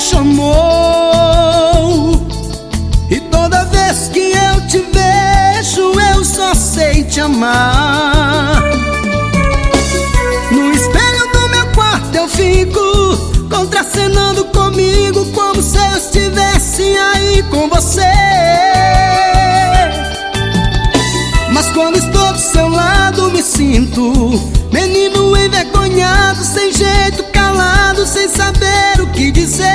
chamou, e toda vez que eu te vejo eu só sei te amar. No espelho do meu quarto eu fico contracenando comigo, como se eu estivesse aí com você. Mas quando estou do seu lado me sinto menino envergonhado, sem jeito, calado, sem saber o que dizer.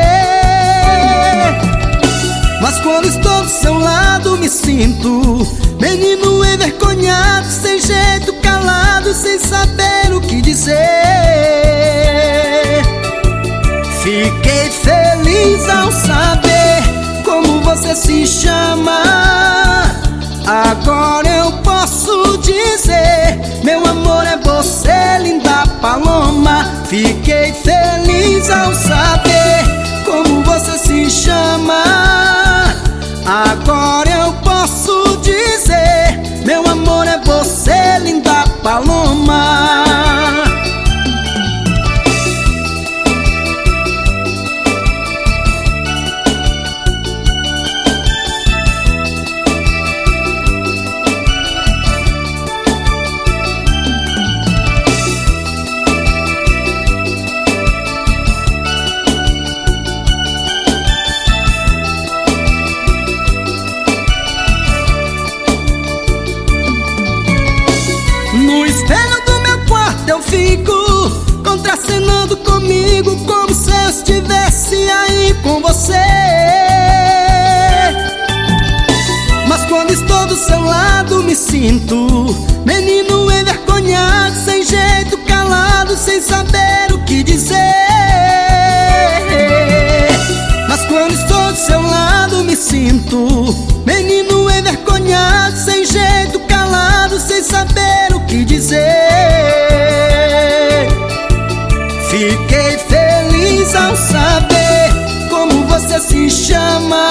Mas quando estou do seu lado me sinto menino envergonhado, sem jeito, calado, sem saber o que dizer. Fiquei feliz ao saber como você se chama. Agora eu posso dizer, meu amor é você, linda paloma. Fiquei feliz ao saber como você se chama. Agora eu posso dizer, meu amor é você, linda paloma. No espelho do meu quarto eu fico contracenando comigo, como se eu estivesse aí com você. Mas quando estou do seu lado me sinto menino envergonhado, sem jeito, calado, sem saber o que dizer. Mas quando estou do seu lado me sinto menino envergonhado, sem jeito, calado, sem saber o que dizer. Fiquei feliz ao saber como você se chama.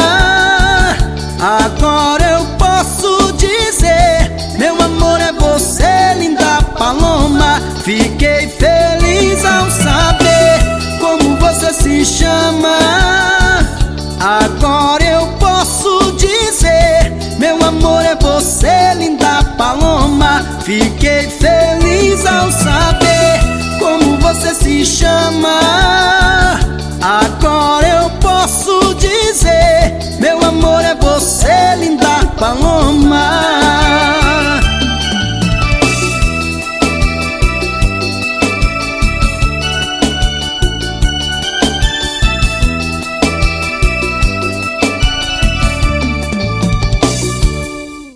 Agora eu posso dizer, meu amor é você, linda paloma. Fiquei feliz ao saber como você se chama. Agora eu posso dizer, meu amor é você, linda paloma. Fiquei feliz ao saber como você se chama.